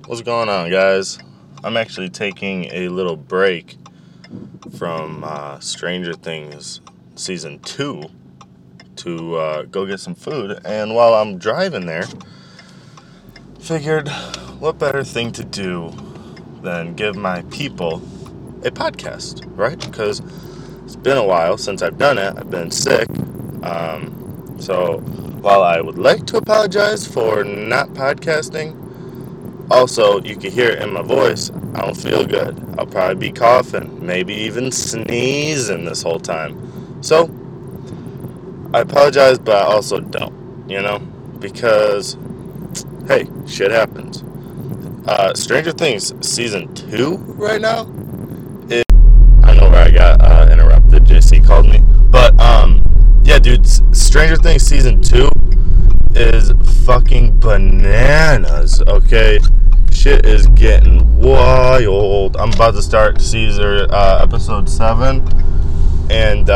What's going on, guys? I'm actually taking a little break from Stranger Things Season 2 to go get some food. And while I'm driving there, figured what better thing to do than give my people a podcast, right? Because it's been a while since I've done it. I've been sick. So while I would like to apologize for not podcasting, also, you can hear it in my voice. I don't feel good. I'll probably be coughing, maybe even sneezing this whole time. So, I apologize, but I also don't, because, hey, shit happens. Stranger Things Season 2 right now? I know where I got interrupted. JC called me. But, yeah, dude, Stranger Things Season 2 is fucking bananas, okay? Shit is getting wild. I'm about to start Caesar episode 7, and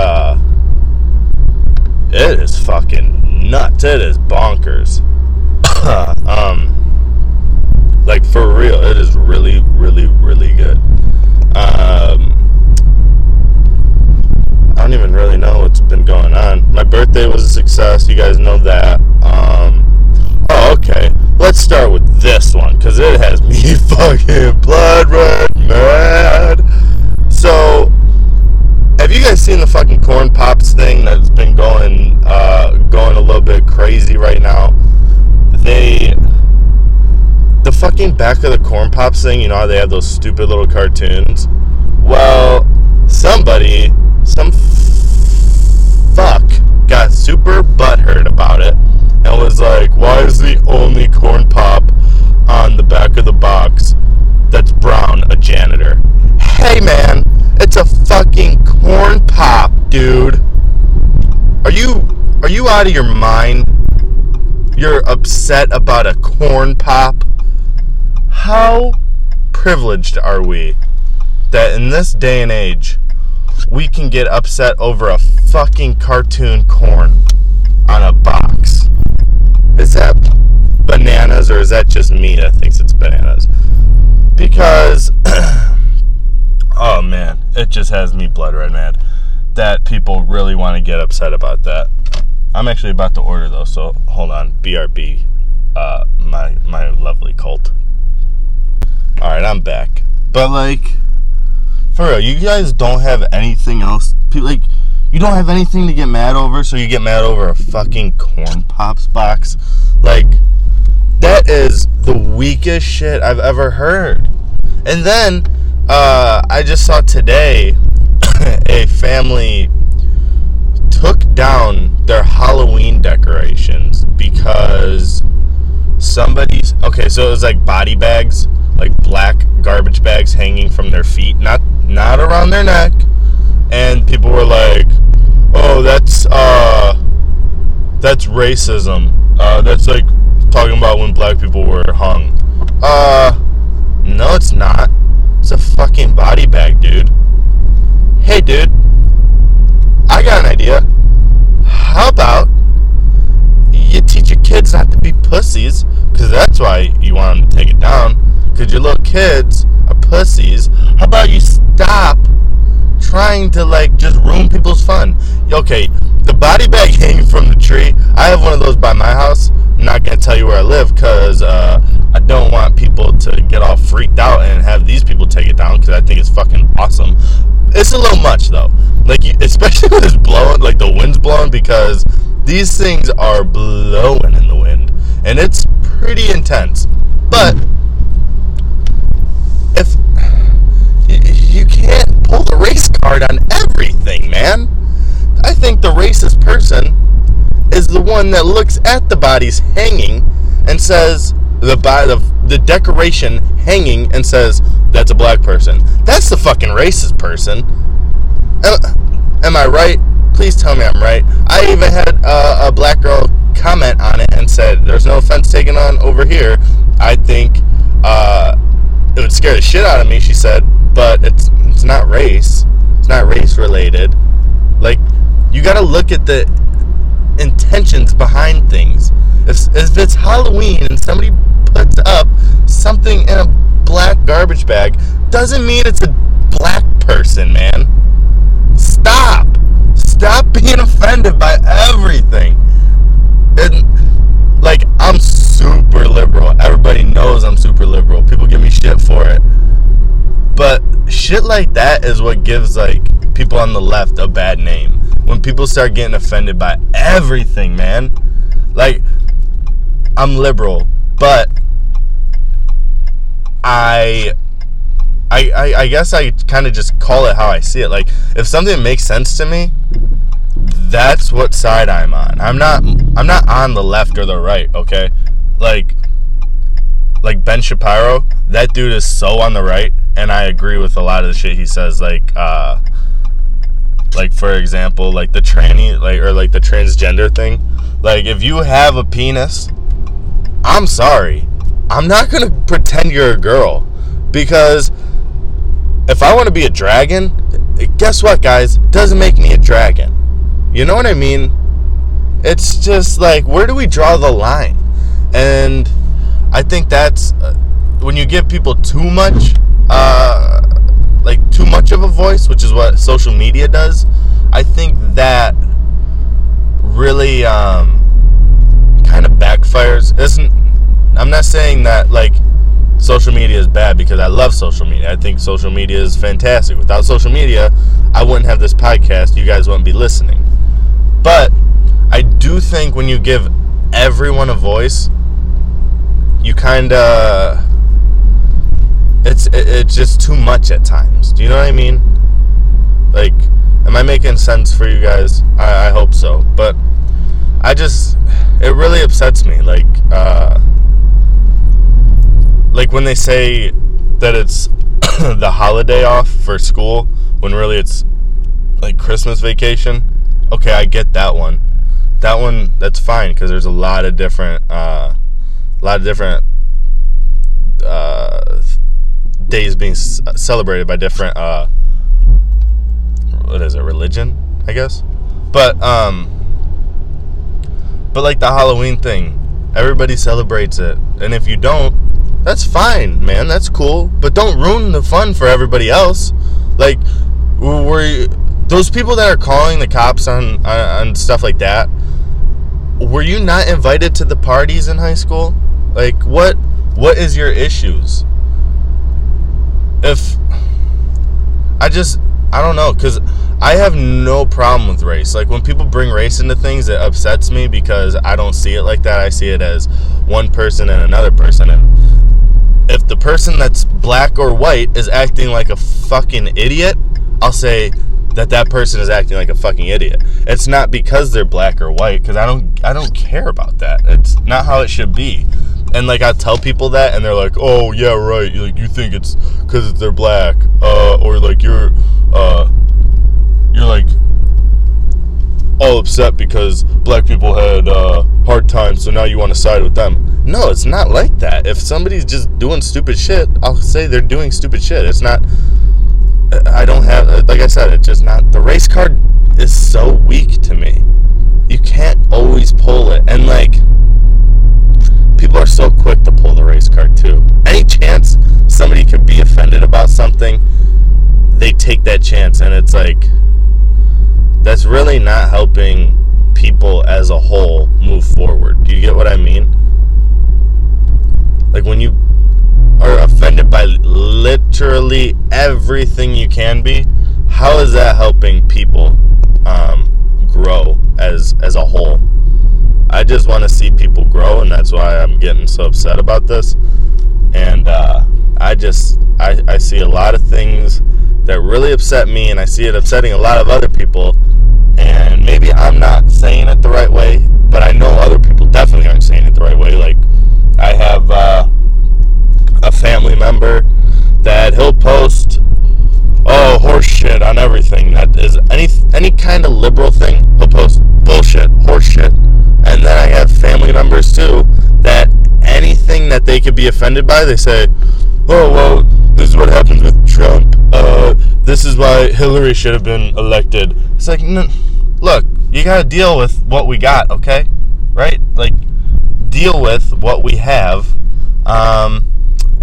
it is fucking nuts. It is bonkers. Like, for real, it is really, really, really good. I don't even really know what's been going on. My birthday was a success. You guys know that. Okay. Let's start with this one, because it has me fucking blood red mad. So, have you guys seen the fucking Corn Pops thing that's been going a little bit crazy right now? The fucking back of the Corn Pops thing, you know how they have those stupid little cartoons? Well, some fuck got super butthurt about it and was like, why is the only Corn Pop on the back of the box that's brown a janitor? Hey man, it's a fucking Corn Pop, dude. Are you out of your mind? You're upset about a Corn Pop? How privileged are we that in this day and age we can get upset over a fucking cartoon corn on a box? Is that bananas, or is that just me that thinks it's bananas? Because, oh man, it just has me blood red mad that people really want to get upset about that. I'm actually about to order, though, so hold on. BRB, my lovely cult. Alright, I'm back. But, like, for real, you guys don't have anything else. Like, you don't have anything to get mad over, so you get mad over a fucking Corn Pops box. Like, that is the weakest shit I've ever heard. And then, I just saw today a family took down their Halloween decorations because okay, so it was like body bags, like black garbage bags hanging from their feet, not around their neck. And people were like, oh, that's racism. That's like talking about when black people were hung. No, it's not. It's a fucking body bag, dude. Hey, dude, I got an idea. How about you teach your kids not to be pussies, because that's why you want them to take it down, because your little kids are pussies. How about you stop trying to, like, just ruin people's fun? Okay, the body bag hanging from the tree, I have one of those by my house. I'm not going to tell you where I live, because I don't want people to get all freaked out and have these people take it down, because I think it's fucking awesome. It's a little much, though. Like, especially when it's blowing, like the wind's blowing, because these things are blowing in the wind, and it's pretty intense. But if you can't pull the race card on everything, man. I think the racist person is the one that looks at the bodies hanging and says, the decoration hanging, and says, that's a black person. That's the fucking racist person. Am I right? Please tell me I'm right. I even had a black girl comment on it and said, there's no offense taken on over here. I think it would scare the shit out of me, she said, but it's not race. It's not race related. Like, you gotta look at the intentions behind things. If it's Halloween and somebody puts up something in a black garbage bag doesn't mean it's a black person, man. Stop being offended by everything. And like, I'm super liberal. Everybody knows I'm super liberal. People give me shit for it. But shit like that is what gives like people on the left a bad name. When people start getting offended by everything, man. Like, I'm liberal, but I guess I kind of just call it how I see it. Like, if something makes sense to me, that's what side I'm on. I'm not on the left or the right, okay? Like Ben Shapiro, that dude is so on the right, and I agree with a lot of the shit he says. Like for example, like the tranny, or the transgender thing. Like, if you have a penis, I'm sorry, I'm not gonna pretend you're a girl, because if I want to be a dragon, guess what, guys? It doesn't make me a dragon. You know what I mean? It's just like, where do we draw the line? And I think that's when you give people too much of a voice, which is what social media does. I think that really kind of backfires. I'm not saying that like social media is bad, because I love social media. I think social media is fantastic. Without social media, I wouldn't have this podcast. You guys wouldn't be listening. But I do think when you give everyone a voice, you kind of, it's just too much at times. Do you know what I mean? Like, am I making sense for you guys? I hope so. But it really upsets me. Like when they say that it's the holiday off for school, when really it's like Christmas vacation. Okay, I get that one. That's fine, because there's a lot of different days being celebrated by different religion, I guess. But like the Halloween thing, everybody celebrates it, and if you don't, that's fine, man. That's cool, but don't ruin the fun for everybody else. Like, those people that are calling the cops on stuff like that, were you not invited to the parties in high school? Like, what is your issues? I don't know, because I have no problem with race. Like, when people bring race into things, it upsets me, because I don't see it like that. I see it as one person and another person. And if the person that's black or white is acting like a fucking idiot, I'll say that person is acting like a fucking idiot. It's not because they're black or white, because I don't care about that. It's not how it should be. And like, I tell people that, and they're like, "Oh yeah, right. Like, you think it's because they're black, or like you're like all upset because black people had hard times, so now you want to side with them." No, it's not like that. If somebody's just doing stupid shit, I'll say they're doing stupid shit. It's not. I don't have, like I said, it's just not. The race card is so weak to me. You can't always pull it, and like, people are so quick to pull the race card too. Any chance somebody could be offended about something, they take that chance, and it's like, that's really not helping people as a whole move forward. Do you get what I mean? Like, when you are offended by literally everything you can be, how is that helping people grow as a whole? I just want to see people grow, and that's why I'm getting so upset about this. And I see a lot of things that really upset me, and I see it upsetting a lot of other people. And maybe I'm not saying it the right way, but I know other people definitely aren't saying it the right way. Like, I have a family member that he'll post horse shit on everything that is any kind of liberal thing. He'll post bullshit, horse shit. And then I have family members too that anything that they could be offended by, they say, "Oh well, this is what happens with Trump. This is why Hillary should have been elected." It's like, look, you gotta deal with what we got, okay? Right? Like, deal with what we have.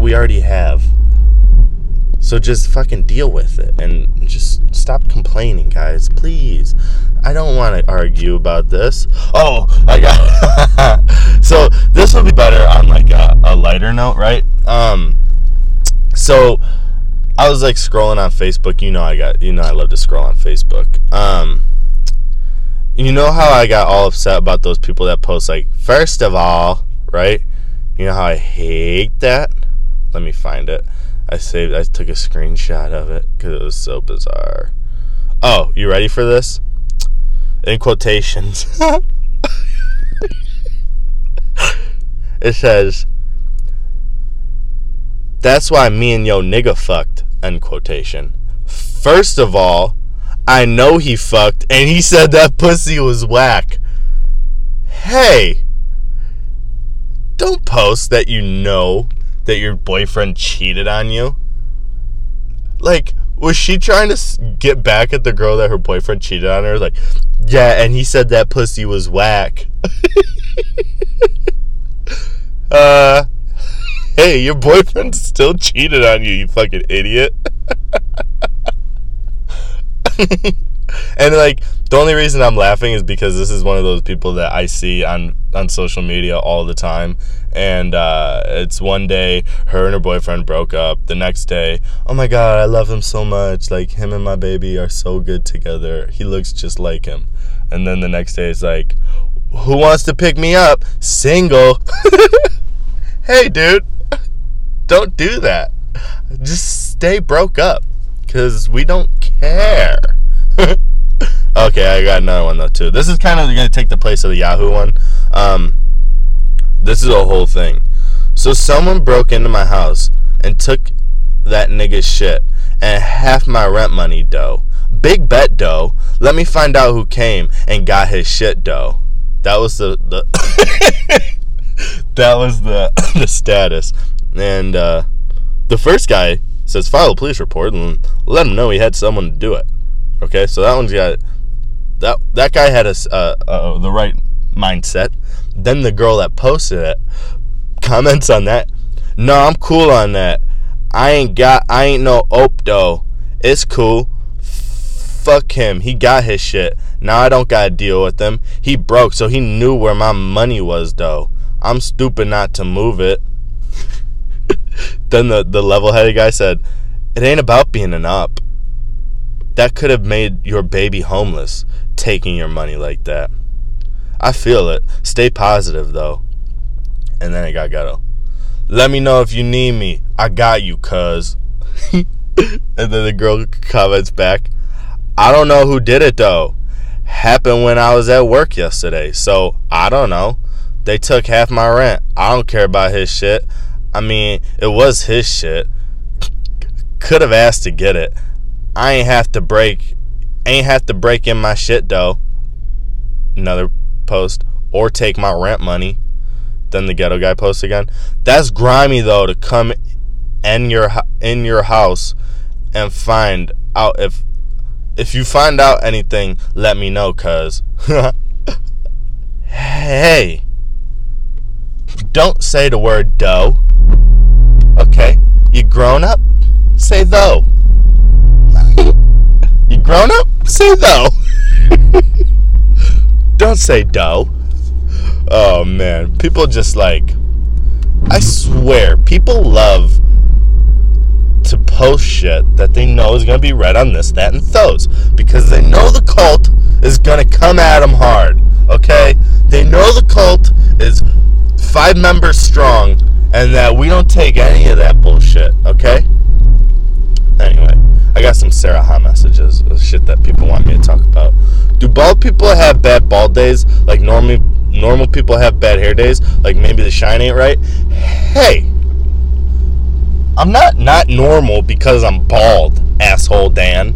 we already have. So just fucking deal with it and just stop complaining, guys. Please. I don't want to argue about this. Oh, I got so this will be better on like a lighter note, right? So I was like scrolling on Facebook. I love to scroll on Facebook. You know how I got all upset about those people that post like, first of all, right? You know how I hate that? Let me find it. I took a screenshot of it because it was so bizarre. Oh, you ready for this? In quotations. It says, that's why me and yo nigga fucked, end quotation. First of all, I know he fucked and he said that pussy was whack. Hey, don't post that you know that your boyfriend cheated on you. Like, was she trying to get back at the girl that her boyfriend cheated on her? Like, yeah, and he said that pussy was whack. Hey, your boyfriend still cheated on you, you fucking idiot. And like, the only reason I'm laughing is because this is one of those people that I see on social media all the time. And it's one day her and her boyfriend broke up. The next day, oh my god, I love him so much. Like, him and my baby are so good together. He looks just like him. And then the next day it's like, who wants to pick me up? Single. Hey, dude, don't do that. Just stay broke up, because we don't care. Okay, I got another one though too. This is kind of going to take the place of the Yahoo one. This is a whole thing. So someone broke into my house and took that nigga's shit and half my rent money dough. Big bet dough. Let me find out who came and got his shit dough. That was the that was the status. And the first guy says file a police report and let him know he had someone to do it. Okay, so that one's got that guy had the right mindset. Then the girl that posted it comments on that. No, I'm cool on that. I ain't no ope though. It's cool. Fuck him. He got his shit. Now I don't gotta deal with him. He broke, so he knew where my money was though. I'm stupid not to move it. Then the level-headed guy said, it ain't about being an up. That could have made your baby homeless, taking your money like that. I feel it. Stay positive, though. And then it got ghetto. Let me know if you need me. I got you, cuz. And then the girl comments back, I don't know who did it, though. Happened when I was at work yesterday, so I don't know. They took half my rent. I don't care about his shit. I mean, it was his shit. Could have asked to get it. I ain't have to break in my shit though. Another post. Or take my rent money. Then the ghetto guy posts again. That's grimy though, to come in your house and find out if you find out anything, let me know, cuz. Hey, don't say the word dough. Okay, you grown up? Say though. You grown up? Say though. Don't say dough. Oh man, people just like, I swear, people love to post shit that they know is going to be read on This, That, and Those, because they know the cult is going to come at them hard, okay? They know the cult is 5 members strong, and that we don't take any of that bullshit, okay? Anyway, I got some Sarah Ha messages of shit that people want me to talk about. Do bald people have bad bald days like normal people have bad hair days? Like maybe the shine ain't right? Hey, I'm not normal because I'm bald, asshole Dan.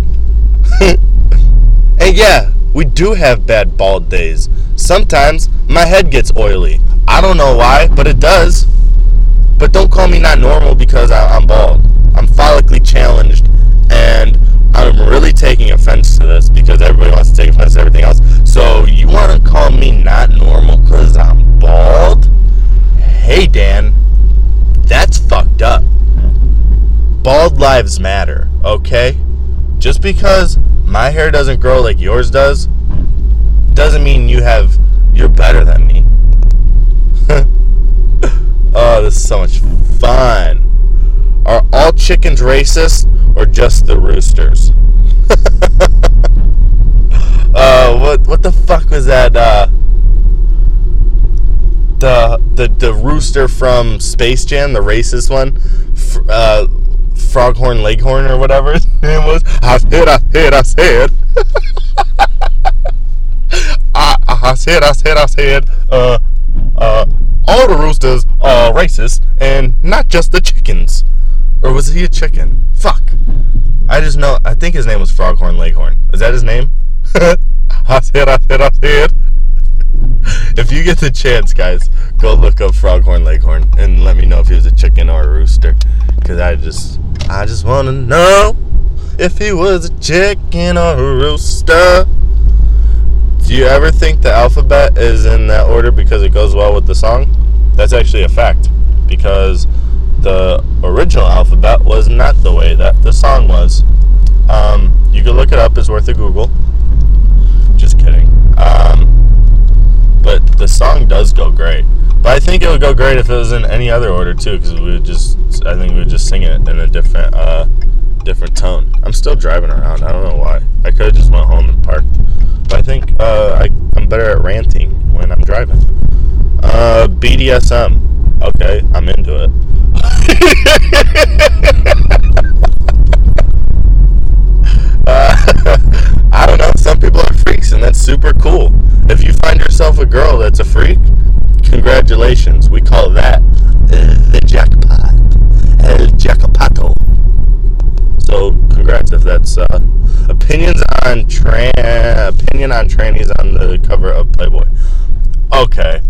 And yeah, we do have bad bald days. Sometimes my head gets oily. I don't know why, but it does. But don't call me not normal because I'm bald. I'm follically challenged, and I'm really taking offense to this because everybody wants to take offense to everything else. So you want to call me not normal because I'm bald? Hey Dan, that's fucked up. okay? Just because my hair doesn't grow like yours does, doesn't mean you're better than me. Oh, this is so much fun. Are all chickens racist or just the roosters? What the fuck was that? The rooster from Space Jam, the racist one, Froghorn Leghorn or whatever his name was. I said. I said. All the roosters are racist, and not just the chickens. Or was he a chicken? Fuck. I just know. I think his name was Froghorn Leghorn. Is that his name? I said. If you get the chance, guys, go look up Froghorn Leghorn and let me know if he was a chicken or a rooster. Because I just want to know if he was a chicken or a rooster. Do you ever think the alphabet is in that order because it goes well with the song? That's actually a fact. Because the original alphabet was not the way that the song was. You can look it up. It's worth a Google. Just kidding. But the song does go great. But I think it would go great if it was in any other order too, because I think we would just sing it in a different tone. I'm still driving around. I don't know why. I could have just went home and parked. But I think I'm better at ranting when I'm driving. BDSM. Okay, I'm into it. I don't know. Some people are freaks, and that's super cool. If you find yourself a girl that's a freak, congratulations. We call that the jackpot. El jackpato. So, congrats if that's opinion on trannies on the cover of Playboy. Okay.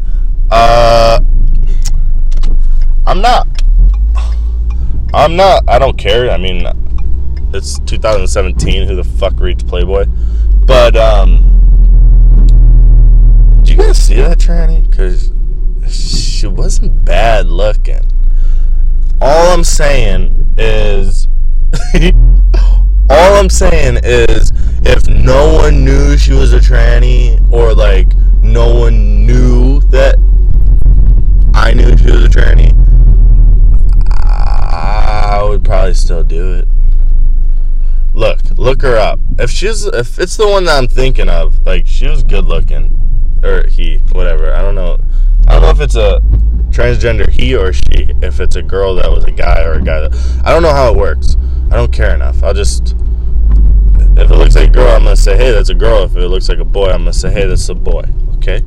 I don't care. I mean, it's 2017. Who the fuck reads Playboy? But, did you guys see that tranny? Because she wasn't bad looking. All I'm saying is, if no one knew she was a tranny, or like no one knew that I knew she was a tranny, I would probably still do it. Look her up. If it's the one that I'm thinking of, like, she was good looking, or he, whatever. I don't know if it's a transgender he or she. If it's a girl that was a guy or a guy that, I don't know how it works. I don't care enough. If it looks like a girl, I'm gonna say, hey, that's a girl. If it looks like a boy, I'm gonna say, hey, that's a boy. Okay.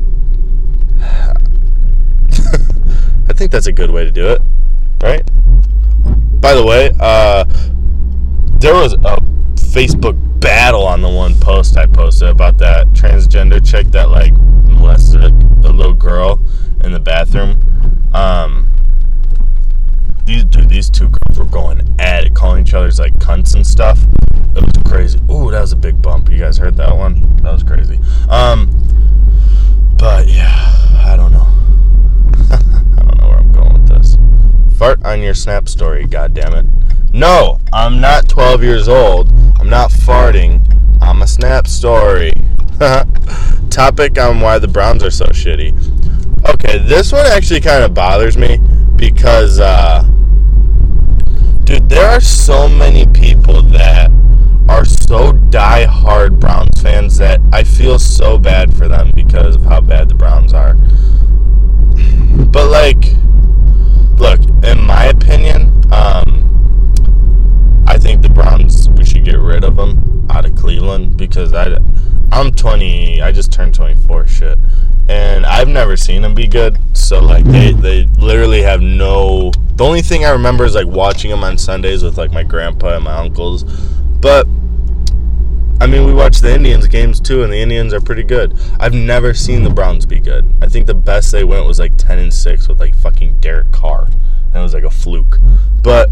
I think that's a good way to do it, right? By the way, there was a Facebook battle on the one post I posted about that transgender chick that like molested a little girl in the bathroom. These two girls were going at it, calling each other's like cunts and stuff. It was crazy. Ooh, that was a big bump. You guys heard that one? That was crazy. But yeah, I don't know. I don't know where I'm going with this. Fart on your Snap story, goddammit. No, I'm not 12 years old. I'm not farting. I'm a Snap story. Topic on why the Browns are so shitty. Okay, this one actually kind of bothers me because, dude, there are so many people that are so die-hard Browns fans that I feel so bad for them because of how bad the Browns are. But, like, look, in my opinion, I think the Browns, we should get rid of them out of Cleveland because I'm 20, I just turned 24, shit. And I've never seen them be good, so, like, they literally have no... The only thing I remember is, like, watching them on Sundays with, like, my grandpa and my uncles. But, I mean, we watch the Indians games, too, and the Indians are pretty good. I've never seen the Browns be good. I think the best they went was, like, 10-6 with, like, fucking Derek Carr. And it was, like, a fluke. But,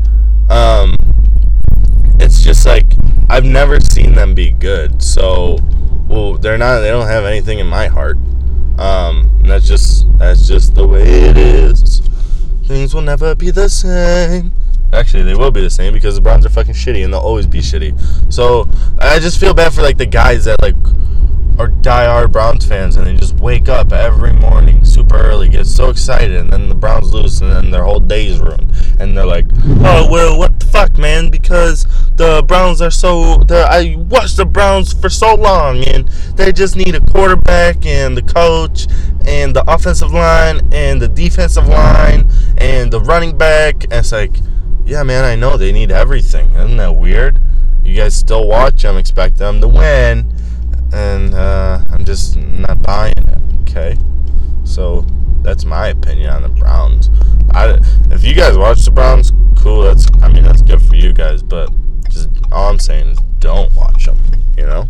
it's just, like, I've never seen them be good. So, well, they don't have anything in my heart. And that's just the way it is. Things will never be the same Actually, they will be the same because the Browns are fucking shitty and they'll always be shitty. So I just feel bad for like the guys that like are diehard Browns fans and they just wake up every morning super early, get so excited, and then the Browns lose and then their whole day is ruined. And they're like, oh, well, what the fuck, man? Because the Browns are I watched the Browns for so long and they just need a quarterback and the coach and the offensive line and the defensive line and the running back. And it's like, yeah, man, I know they need everything. Isn't that weird? You guys still watch them, expect them to win, and I'm just not buying it, okay? So that's my opinion on the Browns. If you guys watch the Browns, cool, that's good for you guys, but just all I'm saying is don't watch them, you know?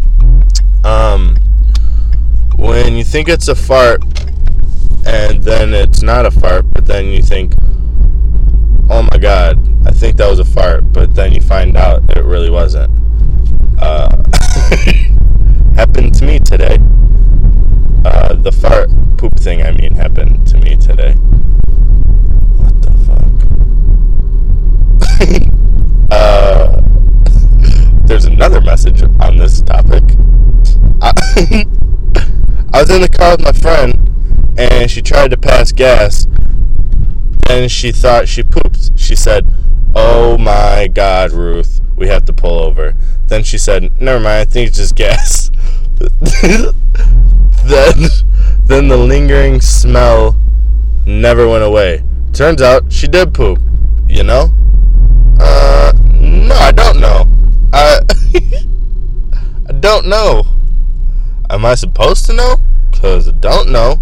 When you think it's a fart, and then it's not a fart, but then you think, oh my god, I think that was a fart, but then you find out it really wasn't. Happened to me today. The fart poop thing, happened to me today. What the fuck? There's another message on this topic. I was in the car with my friend, and she tried to pass gas, and she thought she pooped. She said, oh my god, Ruth, we have to pull over. Then she said, never mind, I think it's just gas. Then the lingering smell never went away. Turns out she did poop, you know? No, I don't know. I don't know. Am I supposed to know? Because I don't know.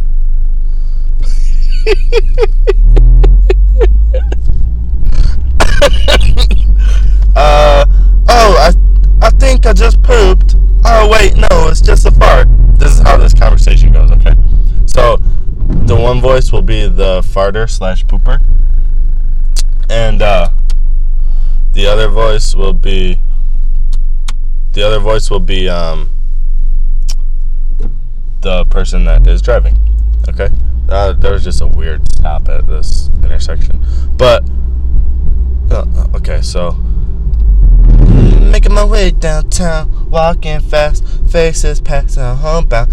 I think I just pooped. Oh, wait, no, it's just a fart. This is how this conversation goes, okay? So, the one voice will be the farter / pooper. And, the other voice will be the person that is driving, okay? There was just a weird stop at this intersection. But, okay, so making my way downtown, walking fast, faces passing homebound.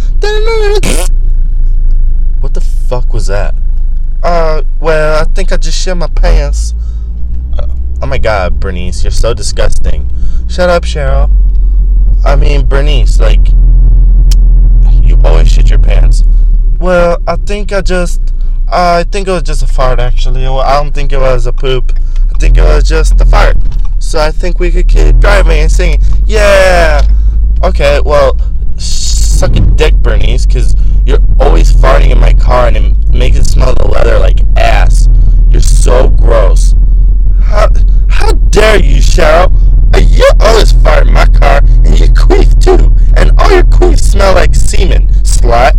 What the fuck was that? Well, I think I just shit my pants. Oh my god, Bernice, you're so disgusting. Shut up, Cheryl. Bernice, like, you always shit your pants. Well, I think it was just a fart, actually. Well, I don't think it was a poop. I think it was just a fart. So I think we could keep driving and singing. Yeah! Okay, well, suck a dick, Bernice, because you're always farting in my car and it makes it smell the leather like ass. You're so gross. How dare you, Cheryl? You always fart in my car and you queef too. And all your queefs smell like semen, slut.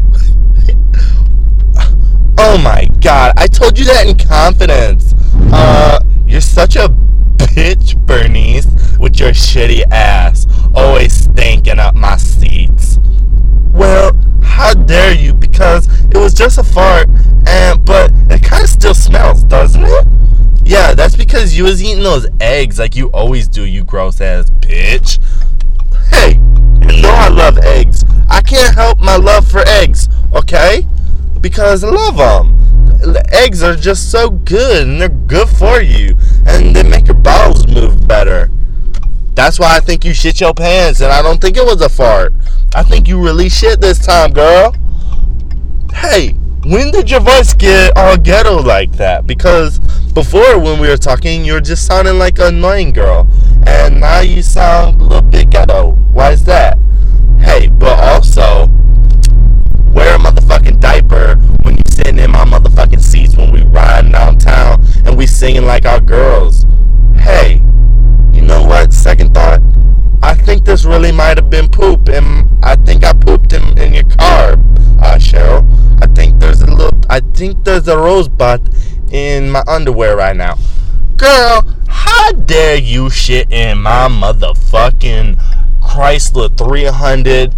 Oh my god, I told you that in confidence. You're such a bitch, Bernice, with your shitty ass, always stinking up my seats. Well, how dare you, because it was just a fart, but it kind of still smells, doesn't it? Yeah, that's because you was eating those eggs like you always do, you gross ass bitch. Hey, you know I love eggs. I can't help my love for eggs, okay? Because I love them. The eggs are just so good, and they're good for you, and they make your bowels move better. That's why I think you shit your pants, and I don't think it was a fart. I think you really shit this time, girl. Hey, when did your voice get all ghetto like that? Because before, when we were talking, you were just sounding like an annoying girl, and now you sound a little bit ghetto. Why is that? Hey, but also, wear a motherfucking diaper when you sitting in my motherfucking seats when we riding downtown and we singing like our girls. Hey, you know what? Second thought, I think this really might have been poop, and I think I pooped in your car, Cheryl. I think there's a rosebud in my underwear right now. Girl, how dare you shit in my motherfucking Chrysler 300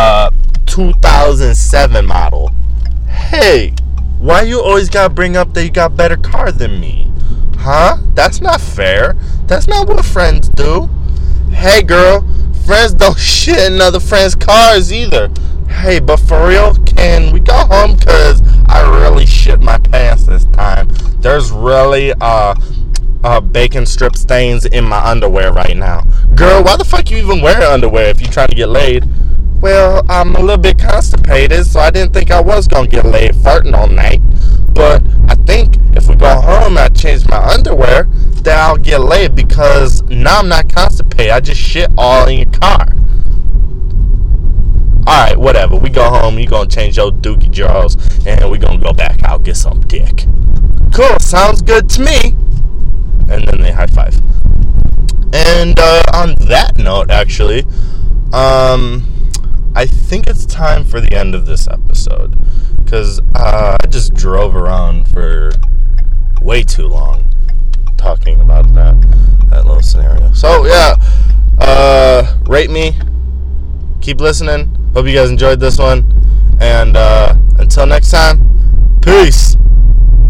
2007 model? Hey, why you always gotta bring up that you got better car than me? Huh? That's not fair. That's not what friends do. Hey, girl, friends don't shit in other friends' cars either. Hey, but for real, can we go home? Because I really shit my pants this time. There's really, bacon strip stains in my underwear right now. Girl, why the fuck you even wear underwear if you're trying to get laid? Well, I'm a little bit constipated, so I didn't think I was going to get laid farting all night. But I think if we go home and I change my underwear, then I'll get laid because now I'm not constipated. I just shit all in your car. Alright, whatever. We go home, you gonna change your dookie drawers, and we gonna go back out, get some dick. Cool, sounds good to me. And then they high five. And on that note, actually, I think it's time for the end of this episode. Because I just drove around for way too long talking about that little scenario. So, yeah, rate me. Keep listening. Hope you guys enjoyed this one. And until next time, peace.